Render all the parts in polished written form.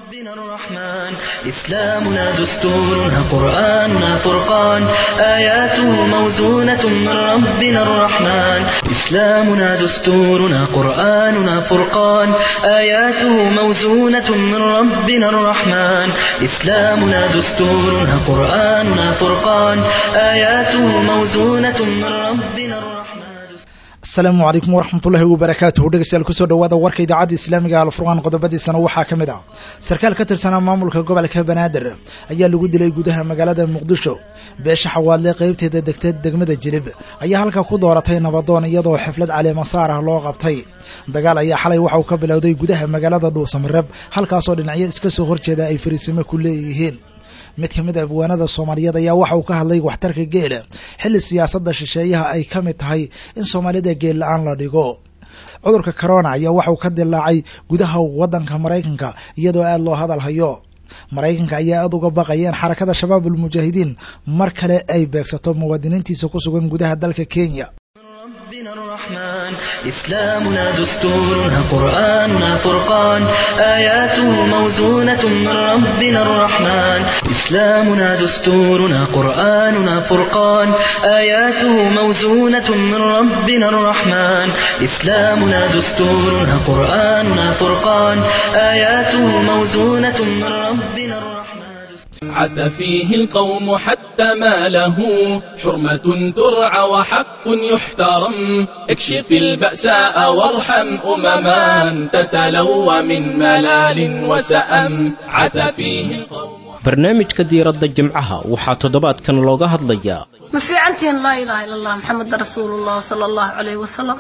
ربنا الرحمن إسلامنا دستورنا قرآننا فرقان آياته موزونة من ربنا الرحمن إسلامنا دستورنا قرآننا فرقان آياته موزونة من ربنا الرحمن إسلامنا دستورنا قرآننا فرقان آياته موزونة من ربنا الرحمن. السلام عليكم ورحمة الله وبركاته. dhegeystayaal ku soo dhawaada warka idaacada Islaamiga ah Al-Furqaan qodobadiisana waxaa kamid ah sarkaal ka tirsan maamulka gobolka Banaadir ayaa lagu dilay gudaha magaalada Muqdisho. beesha xawaadle qaybteeda degmada Jilib ayaa halka ku dooratay nabadoon iyadoo xaflad caleema saar ah loo qabtay. dagaal ayaa xalay waxa uu ka bilowday gudaha magaalada Dhuusamareb halkaas oo dhinacyo iska soo horjeeda ay fariisimo ku leeyihiin. mid kamid ah abwaanada Soomaaliyeed ayaa waxa uu ka hadlay waxtarka geela xilli siyaasadda shisheeyaha ay kamid tahay in Soomaalida geel la'aan la dhigo. cudurka corona ayaa waxa uu ka dilaacay gudaha wadanka Mareykanka iyadoo aad loo hadal hayo. Mareykanka ayaa aad uga baqayeen xarakada Shabaabul Mujaahidiin mar kale ay beegsato muwaadiniintiisa ku sugan gudaha dalka Kenya. ربنا الرحمن إسلامنا دستورنا قرآننا فرقان آياته موزونة من ربنا الرحمن إسلامنا دستورنا قرآننا فرقان آياته موزونة من ربنا الرحمن إسلامنا دستورنا قرآننا فرقان آياته موزونة من ربنا الرحمن. عث فيه القوم حتى ما له حرمة ترعى وحق يحترم اكشف البأساء وارحم أمما تتلوى من ملال وسأم عث فيه القوم. barnaamijka diiradda jimcaha waxaa toddobaadkan looga hadlayaa ma fiicantiin laa ilaaha illa allah maxamed rasuulullah sallallahu alayhi wasallam.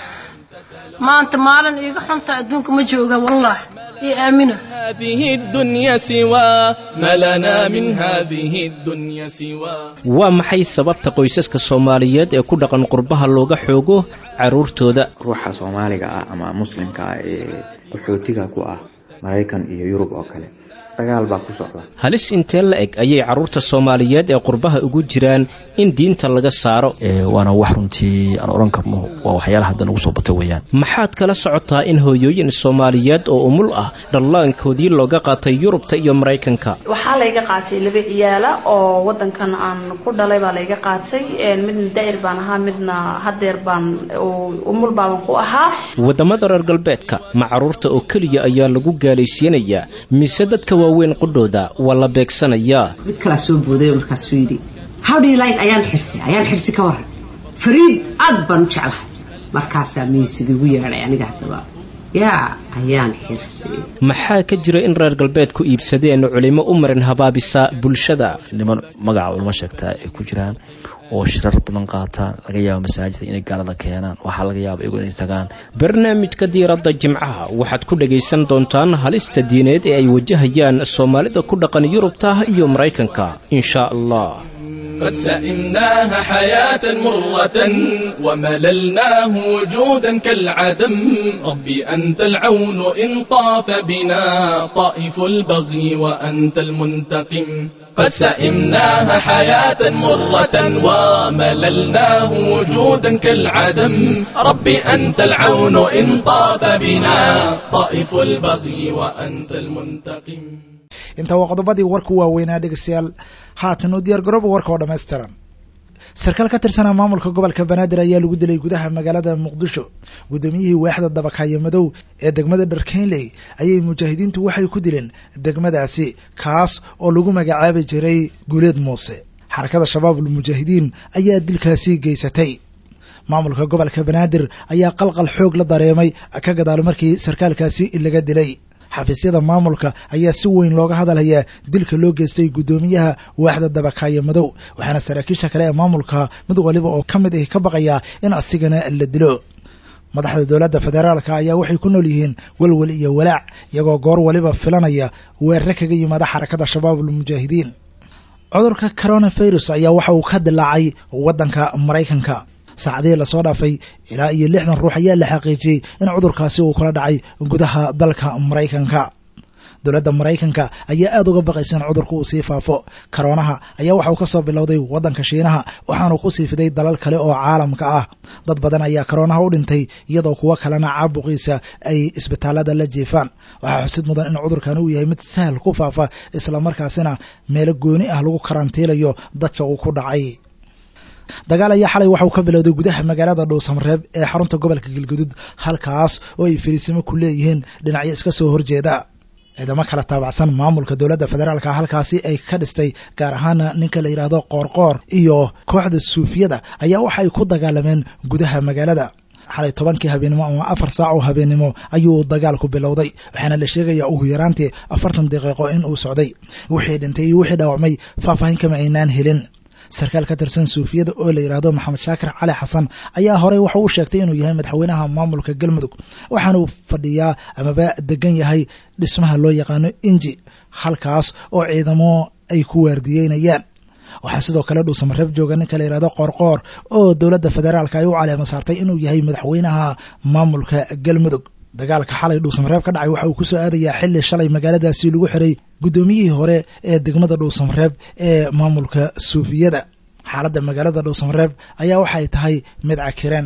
maanta maalin iiga xunta adduunka ma jooga wallahi آمنة. هذه الدنيا سوى ما لنا من هذه الدنيا سوى. ومحي سببت qoysaska Soomaaliyeed ee ku dhaqan qurbaha looga xoogo caruurtooda. ruuxa Soomaaliga ah ama muslimka ah ee qaxootiga ku ah Mareykan iyo Yurub oo kale dagaal baa ku socda. halis intee la eg ayay caruurta Soomaaliyeed ee qurbaha ugu jiraan in diinta laga saaro. waana wax runtii aan oran karno waa waxyaalaha hadda ugu soo batay weeyaan. maxaad kala socotaa in hooyooyin Soomaaliyeed oo umul ah dhallaankoodii looga qaatay Yurubta iyo Mareykanka? waxaa laga qaatay laba ciyaala oo wadankan aan ku dhalay baa laga qaatay midna daa'ir baan ahaa midna hadeer baan umul baan ku ahaa. wadamada reer galbeedka ma caruurta oo kaliya ayaa lagu gaalaysiinayaa mise dadka waaweyn qudhooda waa la beegsanayaa. mid kala soo booday markaas uu yiri how do you like ayaan xirsi ka waran fariid aad baan jeclahay markaas miisiga ugu yeeray aniga hadaba ayaan xirsi. maxaa ka jira in reer galbeedku iibsadeen culimo u marin habaabisa bulshada? niman magaca ulama sheegtaa ay ku jiraan oo shirar badan qaataan laga yaabo masaajidda inay gaalada keenaan waxaa laga yaabo iyagu inay tagaan. barnaamijka diiradda jimcaha waxaad ku dhagaysan doontaan halista diineed ee ay wajahayaan Soomaalida ku dhaqan Yurubta iyo Mareykanka insha Allah. فسئمناها حياة مرة ومللناه وجودا كالعدم ربي أنت العون إن طاف بنا طائف البغي وأنت المنتقم. فسئمناها حياة مرة ومللناه وجودا كالعدم ربي أنت العون إن طاف بنا طائف البغي وأنت المنتقم. inta waa qodobadii warku waaweynaa dhegeystayaal haatan u diyaar garooba warka oo dhammaystiran. sarkaal ka tirsan maamulka gobolka Banaadir ayaa lagu dilay gudaha magaalada Muqdisho. gudoomiyihii waaxda dabakaaya madow ee degmada Dharkeenley ayay mujaahidiintu waxay ku dileen degmadaasi kaas oo lagu magacaabay jiray Guuleed Muuse. xarakada Shabaabul Mujaahidiin ayaa dilkaasi geysatay. maamulka gobolka Banaadir ayaa qalqal xoog la dareemay ka gadaal markii sarkaalkaasi laga dilay. xafiisyada maamulka ayaa si weyn looga hadalhayaa dilka loo geystay gudoomiyaha waaxda dabakaaya madow waxaana saraakiisha kale ee maamulka mid waliba oo kamid ah ka baqaya in asigana la dilo. madaxda dawladda federaalka ayaa waxay ku nool yihiin walwal iyo walaac iyagoo goor waliba filanaya weerar kaga yimaada xarakada Shabaabul Mujaahidiin. cudurka coronavirus ayaa waxa uu ka dilaacay wadanka Mareykanka. saacadii la soo dhaafay ilaa iyo 60 ruux ayaa la xaqiijiyay in cudurkaasi uu kala dhacay gudaha dalka Mareykanka. dowladda maraykanka ayaa aad uga baqaysa in cudurku uu sii faafo karoonaha ayaa waxa uu ka soo bilowday waddanka shiinaha waxaanu ku sii fiday dalal kale oo caalamka ah dad badan ayaa karoonaha u dhintay iyadoo kuwo kalena caabuqiisa ay isbitaalada la jiifaan waxaa xusid mudan in cudurkan uu yahay mid sahal ku faafa islamarkaasina meelo gooni ah lagu karantiilayo dadka uu ku dhacay dagaal ayaa xalay waxa uu ka bilowday gudaha magaalada dhuusamareeb ee xarunta gobolka galgaduud halkaas oo ay fariisimo ku leeyihiin dhinacyo iska soo horjeeda ciidamo kala taabacsan maamulka dowladda federaalka halkaasi ay ka dhistay gaar ahaana ninka la yidhaahdo qoorqoor iyo kooxda suufiyada ayaa waxa ay ku dagaalameen gudaha magaalada xalay 10 habeenimo ama 4 saac oo habeenimo ayuu dagaalku bilowday waxaana la sheegayaa ugu yaraantii 40 daqiiqo in uu socday wixii dhintay iyo wixii dhaawacmay faahfaahin kama aynaan helin sarkaal ka tirsan suufiyada oo la yiraahdo maxamed shaakir cali xasan ayaa horey waxa uu sheegtay inuu yahay madaxweynaha maamulka galmudug waxaana uu fadhiyaa amaba degan yahay dhismaha loo yaqaano inji halkaas oo ciidamo ay ku waardiyeynayaan waxaa sidoo kale dhuusamareeb jooga ninka la yiraahdo qoorqoor oo dowladda federaalka ay u caleema saartay inuu yahay madaxweynaha maamulka galmudug dagaalka xalay dhuusamareeb ka dhacay waxa uu ku soo aadayaa xilli shalay magaaladaasi lagu xiray guddoomiyihii hore ee degmada dhuusamareeb ee maamulka suufiyada xaaladda magaalada dhuusamareeb ayaa waxay tahay mid cakiran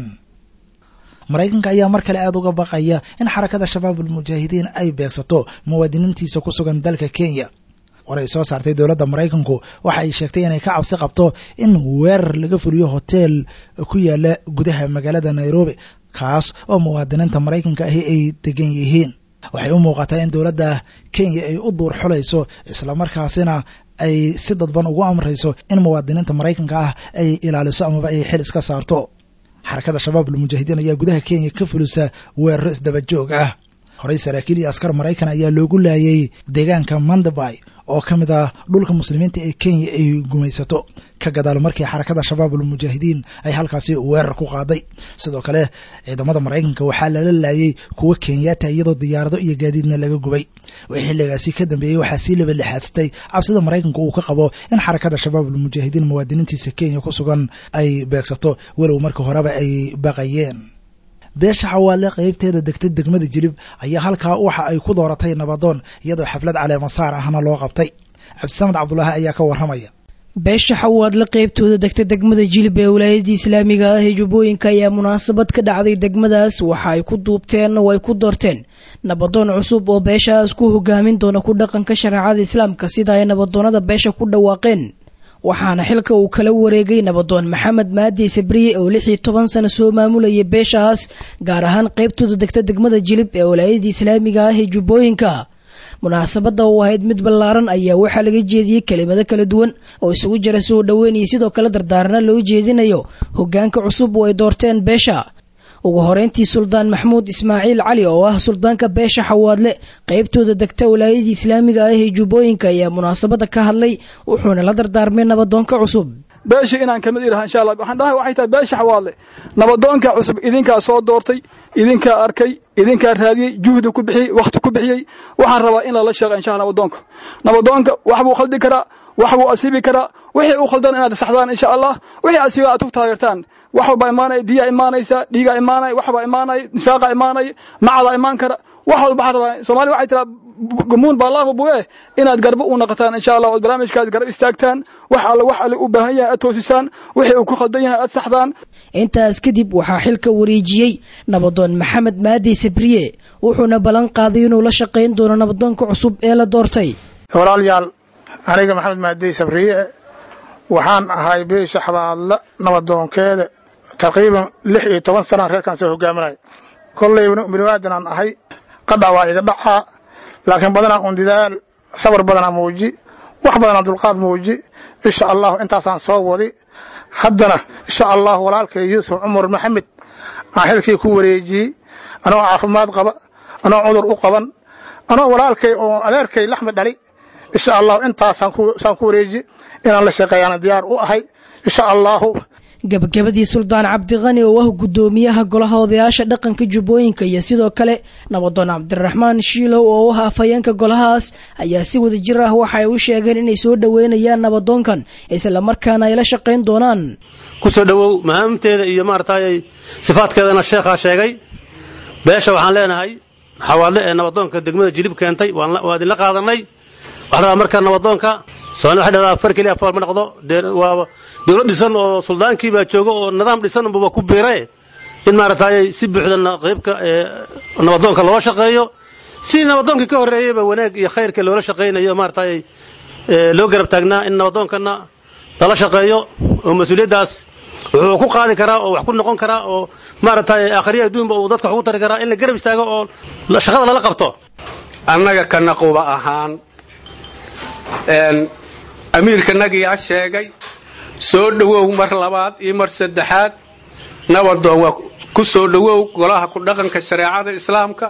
maraykanka ayaa mar kale aad uga baqaya in xarakada shabaabul mujaahidiin ay beegsato muwaadiniintiisa ku sugan dalka Kenya waray soo saartay dowladda maraykanku waxa ay sheegtay inay ka cabsi qabto in weerar laga fuliyo hotel ku yaala gudaha magaalada Nairobi kaas oo muwaadiniinta maraykanka ahi ay degan yihiin waxay u muuqataa in dowladda Kenya ay u duur xulayso isla markaasina ay si dadban ugu amrayso in muwaadiniinta maraykanka ah ay ilaaliso ama ay xil iska saarto xarakada shabaabul mujaahidiin ayaa gudaha Kenya ka fulisa weerar isdaba joog ah horey saraakiil iyo askar maraykan ayaa loogu laayay deegaanka Mandabay oo kamid ah dhulka muslimiinta ee Kenya ay gumaysato ka gadaal markii xarakada shabaabul mujaahidiin ay halkaasi weerar ku qaaday sidoo kale ciidamada maraykanka waxaa la laayay kuwa Kenyatta iyadoo diyaarado iyo gaadiidna laga gubay wixii xilligaasi ka dambeeyay waxaa si laba lixaastay cabsida maraykanka uu ka qabo in xarakada shabaabul mujaahidiin muwaadiniintiisa Kenya ku sugan ay beegsato walow markii horeba ay baqayeen beesha xawaale qaybteeda degtay degmada Jilib ayaa halkaa waxa ay ku dooratay nabadoon iyadoo xaflad caleema saar ahna loo qabtay Cabdisamed Cabdullaahi ayaa ka waramaya beesha xawaale qaybtooda degtay degmada Jilib ee wilaayada Islaamiga ah ee Jubbooyinka ayaa munaasabad ka dhacday degmadaas waxa ay ku duubteen oo ay ku doorteen nabadoon cusub oo beeshaas ku hogaamin doona ku dhaqanka shariicada Islaamka sida ay nabadoonada beesha ku dhawaaqeen waxaana xilka uu kala wareegay nabadoon Maxamed Maadi Sabriye oo 16 sano soo maamulayay beeshaas gaar ahaan qaybtooda degta degmada Jilib ee wilaayada Islaamiga ah ee Jubbooyinka munaasabada oo ahayd mid ballaaran ayaa waxa laga jeediyay kelimado kala duwan oo isugu jira soo dhaweyn iyo sidoo kale dardaarna loo jeedinayo hoggaanka cusub oo ay doorteen beesha ugu horeyntii Suldaan Maxmuud Ismaaciil Cali oo ah suldaanka beesha xawaadle qaybtooda degta wilaayada Islaamiga ah ee Jubbooyinka ayaa munaasabada ka hadlay wuxuuna la dardaarmay nabadoonka cusub beesha inaan kamid ilaha insha Allah waxaan dhahay waxay tahay beesha xawaadle nabadoonka cusub idinka soo doortay idinka arkay idinka raadiyay juhdi ku bixiyay waqti ku bixiyay waxaan rabaa in la shaqeeyo insha Allah nabadoonka wax buu khaldi karaa wax buu asiibi karaa wixii uu khaldan inaad saxdaan insha Allah wixii asiiba aad ku taageertaan wax walba imaanay diya imaanaysa dhiiga imaanay waxba imaanay shaqo imaanay macada imaan kara wax walba rabaa Soomaali waxay tiraa gumoon baa Allah buuye inaad garbo u noqotaan insha Allah oo barnaamijkaas garab istaagtaan wax alle u baahan yahay toosisaan wixii uu ku khaldan yahay aad saxdaan intaas kadib waxaa xilka wareejiyay nabadoon Maxamed Maadi Sabriye wuxuuna balan qaaday inuu la shaqeyn doono nabadoonka cusub ee la doortay walaalayaal aniga Maxamed Maadi Sabriye waxaan ahay beesha xawaadle nabadoonkeeda taqriiban 16 sano reerkan soo hogaaminay kulay bini'aadan ahay qada waa iga dhacaa laakiin badana on didaal sabar badana muuji wax badana dulqaad muuji insha Allah intaasaan soo wadi haddana insha Allah walaalkay Yuusuf Umar Maxamed ahilkii ku wareejiyay anoo caafimaad qaba anoo cudur u qaban anoo walaalkay oo adeerkay laxmad dhali insha Allah intaasaan ku wareeji inaan la shaqeeyana diyaar u ahay insha Allah gabagabadii Suldaan Cabdiqani oo ah gudoomiyaha golaha odayaasha dhaqanka Jubbooyinka iyo sidoo kale nabadoon Cabdiraxmaan Shiilow oo ah afayeenka golahaas ayaa si wada jir ah waxa ay u sheegeen inay soo dhaweynayaan nabadoonkan isla markaana ay la shaqeyn doonaan ku soo dhawow maamteeda iyo maartay sifaadkeedana sheekha sheegay beesha waxaan leenahay xawaadle ee nabadoonka degmada jilib keentay waa idinla qaadanay waxaan rabaa markaa nabadoonka Soomaaliya waxa dhadaa far kaliya fool ma noqdo waa dawlad dhisan oo suldaankii baa jooga oo nidaam dhisan baa ku biiray in maartay si buuxda qaybka nabadoonka loo shaqeeyo si nabadoonkii ka horeeyay wanaag iyo khayrka loola shaqeynayo maartay loo garab taagnaa in nabadoonkana lala shaqeeyo oo mas'uuliyadaas wuxuu ku qaadi karaa oo wax ku noqon karaa oo maartay aakhiriya adduunba uu dadka ugu tari karaa in la garab istaago oo shaqada lala qabto annaga kana quba ahaan amiirka nagiya sheegay soo dhawow mar labaad iyo mar saddexaad nabadoon waa ku soo dhawow golaha ku dhaqanka shariicada islaamka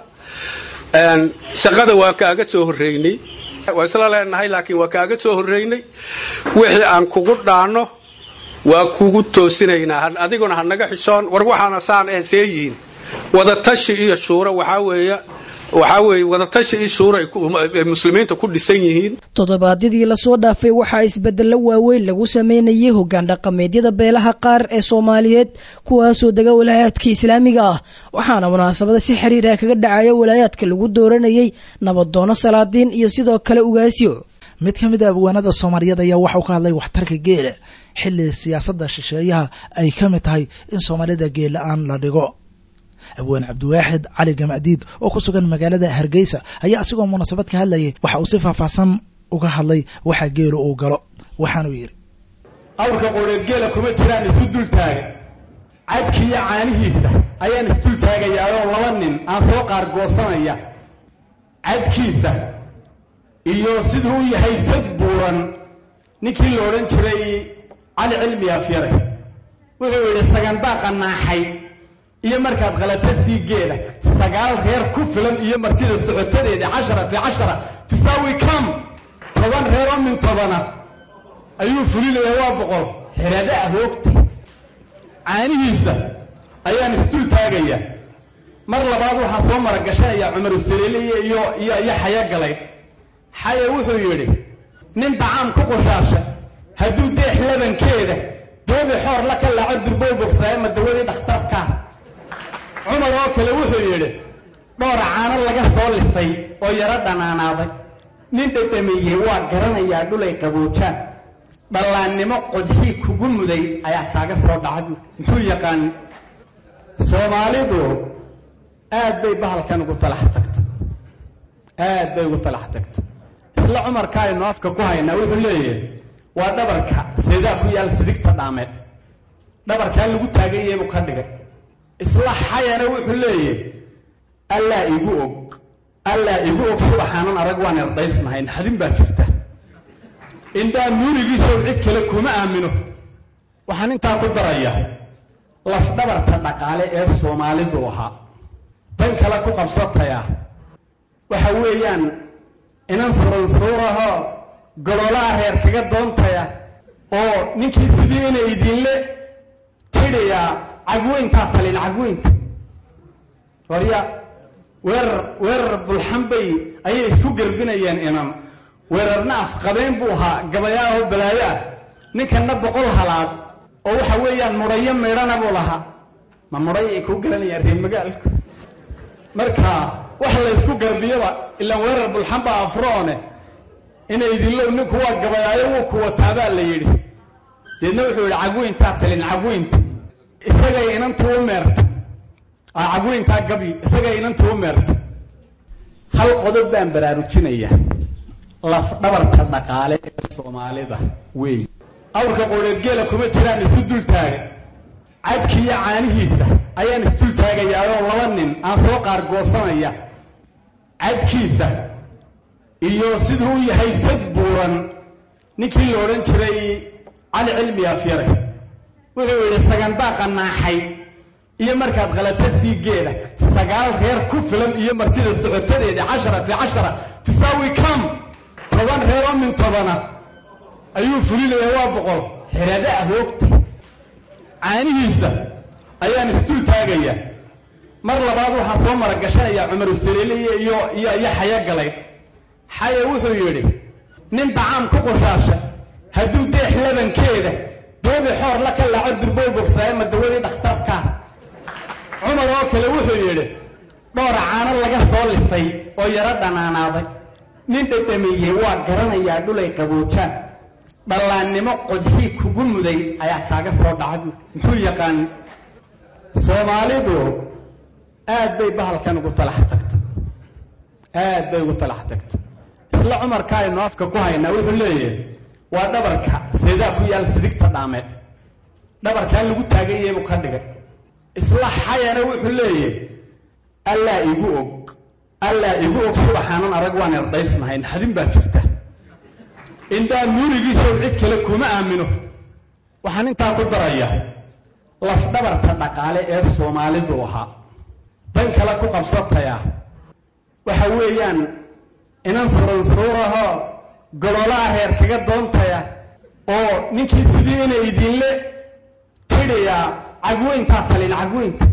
shaqada waa kaaga soo horeeynay waa isla leenahay laakiin waa kaaga soo horeeynay wixii aan kugu dhaano waa kugu toosinaynaa adiguna hanaga xishoon war waxaana saan ee seeyiin wada tashi iyo shuura waxa weeye wada tashi iyo shuura ay muslimiinta ku dhisan yihiin toddobaadyadii la soo dhaafay waxa isbeddello waaweyn lagu sameynayay hoggaan dhaqameedyada beelaha qaar ee Soomaaliyeed kuwaasoo daga walaayaadka Islaamiga ah waxaana munaasabada si xiriir ah kaga dhacaya walaayaadka lagu dooranayay nabadoono salaadiin iyo sidoo kale ugaasiyo mid ka mid ah abwaanada Soomaaliyeed ayaa waxa uu ka hadlay waxtarka geela xilli siyaasadda shisheeyaha ay ka mid tahay in Soomaalida geel aan la dhigo abwaan Cabdiwaaxid Cali Gamadiid oo ku sugan magaalada Hargeysa ayaa asigoo munaasabad ka hadlayay waxa uu si faahfaahsan uga hadlay waxa geelu uu galo waxaanu yiri awrka qoreed geela kuma jiraan isu dul taagan cadkiya caanihiisa ayaan isu dul taagayaa oo laba nin aan soo qaar goosanaya cadkiisa iyo siduu u yahay sad buuran ninkii la odhan jiray Cali Cilmi Afyare wuxuu yidhi sagandaaqa qanaaxay iyo markaad qalata sii geela sagaal reer ku filan iyo martida socotadeeda 10 fi 10 tusaawi kam 10 reer oo min 10 ayuu fulilayaa waa boqol xirada ahoogta caanihiisa ayaan istul taagaya mar labaad waxa soo maragashanaya Umar Ustireeliye iyo xaya galay xaya wuxuu yiri nin dacam ku qorshaasha haduu deex labankeeda doobi xoor la kala cadurbo bogsaay ma dawada dhakhtarka Umar oo kale wuxuu yiri dhowr caano laga soo lisay oo yara dhanaanaaday nin dhadhamiyay waa garanayaa dhulay qaboojaan dhallaannimo qodxii kugu muday ayaa kaaga soo dhacay muxuu yaqaan Soomaalidu aad bay bahalkan ugu talax tagtay isla Umar kaay noofka ku hayna wuxuu leeyahay waa dhabarka sida ku yaal sidigta dhaameed dhabarka lagu taagay uu ka dhigay isla xayana wuxuu leeyahay alla igu og subxaanan arag waan ardaysnahay xadin baa jirta inda nuurigiisa cid kale kuma aamino waxaan inta ku daraya laf dhabarta dhaqaale ee Soomaalidu waxa tan kala ku qabsataya waxa weeyaan inan suuraha gololaha reer kaga doontaya oo ninkii sidii inay idinle tiriya cagweynta talin cagweynta wariya weer bulxambay ay isku garbinayeen inan weerarna afqabeen buu ahaa gabayaaho balaaya ninkana boqol halaad oo waxa weeyaan murayo meerana buu lahaa ma muray ku galanaya reer magaalka marka waxa la isku garbiyaba ilaa weerar bulxamba afroone inay idinlo ninku waa gabayaayo uu ku wataabaa la yiri deedna wuxuu yiri cagweynta talin cagweynta isaga inantu u meerta cagweynta gabi isaga inantu u meerta hal qodob baan baraarujinaya laf dhabarta dhaqaale ee Soomaalida way awrka qoreed geela kuma jiraan isu dul taagan cadkiya caanihiisa ayaan isu dul taagayaa oo laba nin aan soo qaar goosanaya cadkiisa iyo siduu u yahay sad buuran ninkii la odhan jiray Cali Cilmi Afyare wuxuu yiri sagandaaqa qanaaxay iyo markaad qalata sii geela sagaal reer ku filan iyo martida socotadeeda 10 fi 10 tusaawi kam 10 reer oo min 10 ayuu fulilayaa waa boqol xirada ahoogta caanihiisa ayaan istul taagaya mar labaad waxa soo maragashanaya Umar Ustireeliye iyo xaya galay xaya wuxuu yiri nin dacam ku qorshaasha haduu deex labankeeda doobi xoor la kala cadurbo bogsaay ma dawada dhakhtarka Umar oo kale wuxuu yiri dhowr caano laga soo lisay oo yaro dhanaanaaday nin dhadhamiyey waa garanayaa dhulay qaboojaan dhallaannimo qodxii kugu muday ayaa kaaga soo dhacay muxuu yaqaan soomaalidu aad bay bahalkan ugu talax tagtay aad bay ugu talax tagtay isla cumarka aynu afka ku haynaa wuxuu leeyahay waa dhabarka seedaa ku yaal sidigta dhaameed dhabarkaa lagu taagayay buu ka dhigay isla xayana wuxuu leeyahay allaa igu og subaxaanan arag waan erdaysnahay naxdin baa jirta indhaa nuurigiisa cid kale kuma aamino waxaan intaa ku daraya lafdhabarta dhaqaale ee soomaalidu ahaa dan kale ku qabsataya waxa weeyaan inan suransuurahoo gololaha reer kaga doontaya oo ninkii sidii inay idinle tidhayaa cagweyntaa talin cagweynta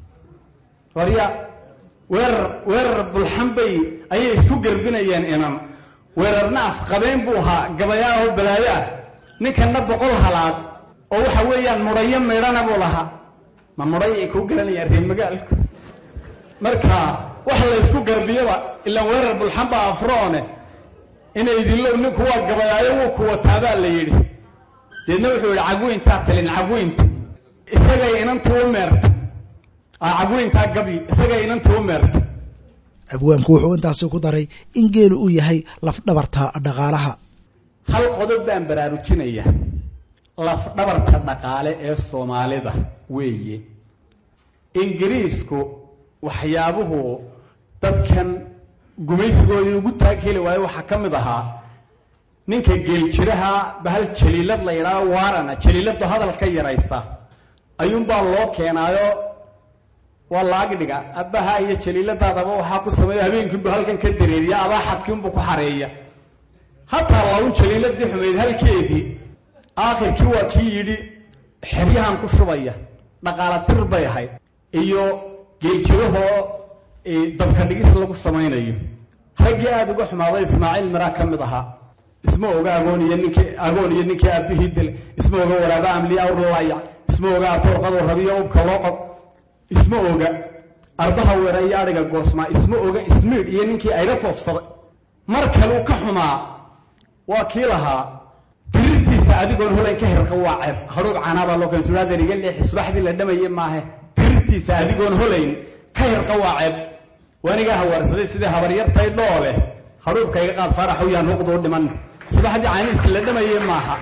warya weerar bulxanbay ayay isku garbinayeen inan weerarna afqabeen buu ahaa gabayaahoo balaayo ah ninkanna 100 halaad oo waxa weeyaan mudhayo meedhana buu lahaa ma mudhay ay ku garanayaan reer magaalku marka wax la isku garbiyaba ilaa weerar bulxanba afroone inay idinlo ninku waa gabayaayo wuu ku wataabaa la yidhi deedna wuxuu yidhi cagweyntaa talin cagweynta isagay inantuu u meerta cagweyntaa gabi isagay inantuu u meerta abwaanku wuxuu intaasi ku daray in geelu uu yahay lafdhabarta dhaqaalaha hal qodob baan baraarujinaya lafdhabarta dhaqaale ee Soomaalida weeye ingiriisku waxyaabuhu dadkan gumaysigooda ugu taageli waayo waxa kamid ahaa ninka geel jiraha bahal jaliilad la yiraahdo waarana jaliiladu hadalka yaraysa ayuun baa loo keenaayo والله دغا ابها iyo jaliiladaadaba waxa ku sameeyay habeenkii buu halkan ka dareeriya aba xadkiin buu ku xareeya hatta law jaliiladii xumeed halkeedii aakhirkii waa kii yiri xiriyahan ku shubaya dhaqaala tir bay ahay iyo geeljiroho dabka dhigis lagu sameeynayo ragii aad uga xumaaday Ismaaciil Mira kamid aha isma oga agooniyo ninkii aabihii dil isma oga walaaba amliya urlaya isma oga toorqado rabiyo oo kala isma oga arbaha weeray ariga goosma isma oga ismiid iyo ninkii ayra foofsaday marka uu ka xumaa waa kii lahaa tirtiisa adigoon holan ka hirqa waacib haruub canaaba loo kan suudaadariga leex subaxdii la dhamayay maahe tirtiisa adigoon holayn ka hirqa waacib waniga hawarsaday sida habaryartay dhoole haruubka iga qaad farax u yaan uqdo dhiman subaxdii caaniis la dhamayay maaha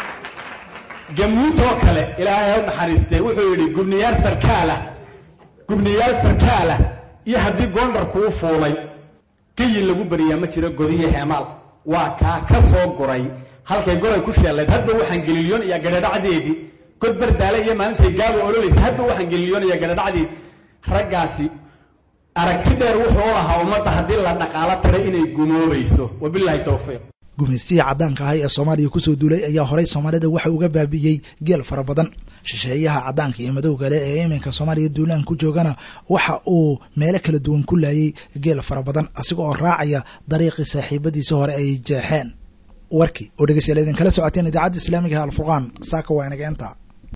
jamuuto kale ilaahay u naxariistay wuxuu yiri gubniyaal sarkaala iyo hadii goondarku u fuulay kii lagu bariyaa ma jiro godiye heemaal waa ka soo guray halkay goray ku sheelay hadda waxaan geliliyoon iyo gadhadhacdeedii god bardaale iyo maantay gaabo ololeys hadda waxaan geliliyoon iyo gadhadhacdeedii ragaasi aragti dheer wuxuu lahaa ummadda hadii la dhaqaala taray inay gumoobayso wabillahi tawfiiq gumaysiga cadaanka ah ee Soomaaliya ku soo duulay ayaa horay Soomaalida waxa uga baabiyay geel fara badan shisheeyaha cadaanka iyo madowga leh ee iminka Soomaaliya duulaan ku joogana waxa uu meelo kala duwan ku laayay geel fara badan asigoo raacaya dariiqii saaxiibadiisa hore ay jeexeen warkii oo dhageystayaal idin kala socoteen idaacadda Islaamiga Al Furqaan saaka waa inaga inta